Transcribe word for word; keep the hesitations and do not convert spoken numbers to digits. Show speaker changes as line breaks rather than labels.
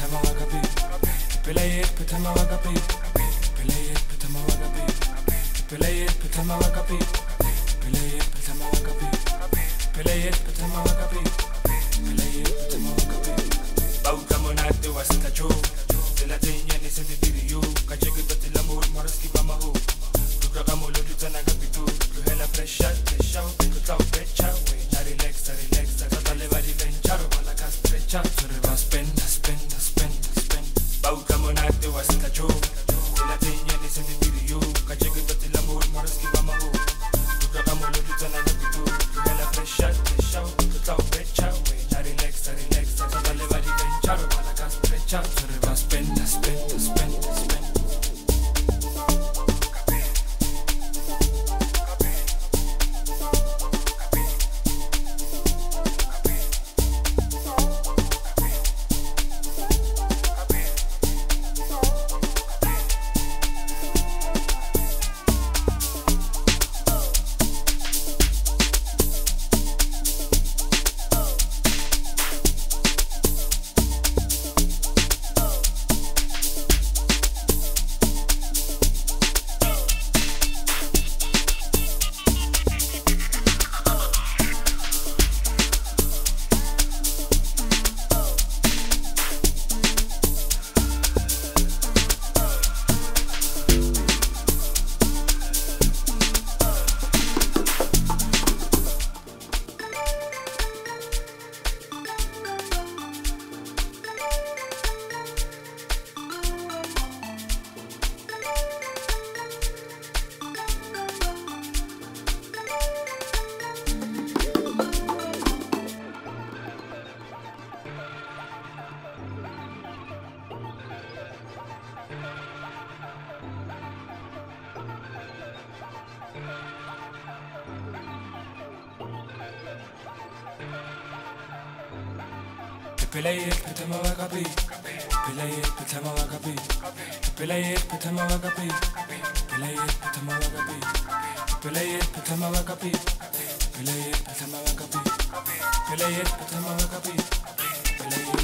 Petama Wakapi, Pelayet, Petama Wakapi, Pelayet, Petama Wakapi, Pelayet, Petama Wakapi, Pelayet, Petama Wakapi, Pelayet, Petama Wakapi, Pelayet, Petama Wakapi. Baukamonate wasita cho, de la teña ni se de video, cacheque de la mur, maraski bamahu. Tu programo lo dice na capitu, tu è la fresha, fresha, te tu tau pecha, we na relax, relax, ta le va di vencharo, la cas pecha, tu re vas spend, spend, spend, spend. Baukamonate wasita cho, de la teña ni se de video, cacheque de la mur, maraski bamahu. Tu programo lo dice na capitu, tu è la fresha, fresha, te tu tau pecha, we na relax, relax, ta le va di vencharo, la cas pecha, tu re vas spend, spend, spend, spend. Pelayet, Petama Wakapi, Pelayet, Petama Wakapi, Pelayet, Petama Wakapi, Pelayet, Petama Wakapi, Pelayet, Petama Wakapi, Pelayet, Petama Wakapi, Pelayet, Petama Wakapi, Pelayet.